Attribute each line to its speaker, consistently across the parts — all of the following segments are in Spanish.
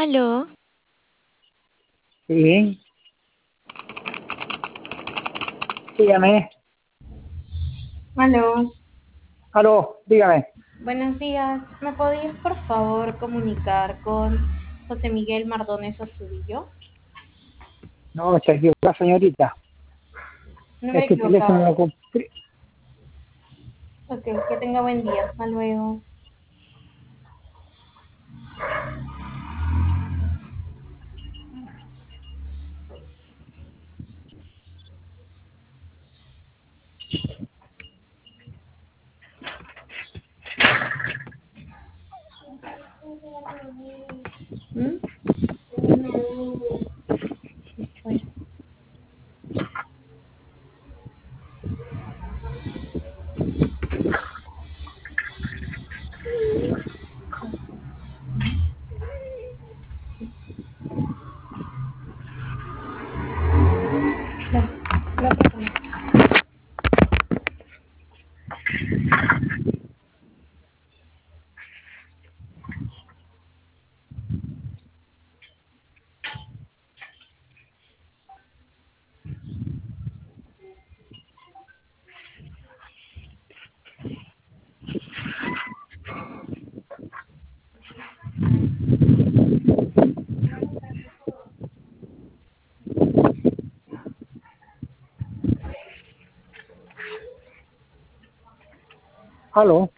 Speaker 1: Aló,
Speaker 2: Sí, dígame.
Speaker 3: Aló,
Speaker 2: Aló, dígame.
Speaker 3: buenos días. ¿Me podrías por favor comunicar con José Miguel Mardones Astudillo?
Speaker 2: No, está equivocada, señorita.
Speaker 3: No me he
Speaker 2: Este teléfono
Speaker 3: equivocado.
Speaker 2: lo compré.
Speaker 3: Ok, que tenga buen día. Hasta luego. ¿Mm? Fue. La persona.
Speaker 2: Aló,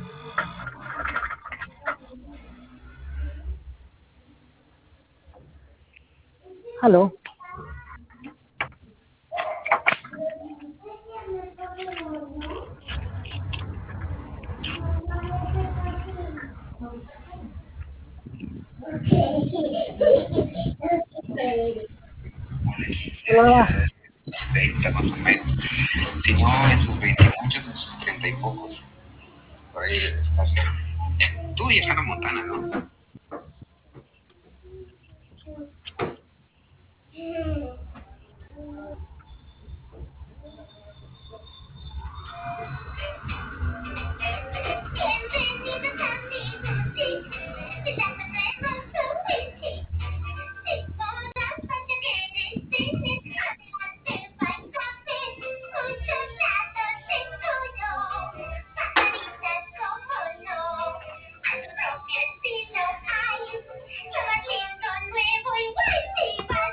Speaker 2: aló. Hola.
Speaker 4: 30 más o menos. Si no, en sus 20 muchos, en sus 30 y pocos. Por ahí debe estar. Tú viajas a Montana, ¿no?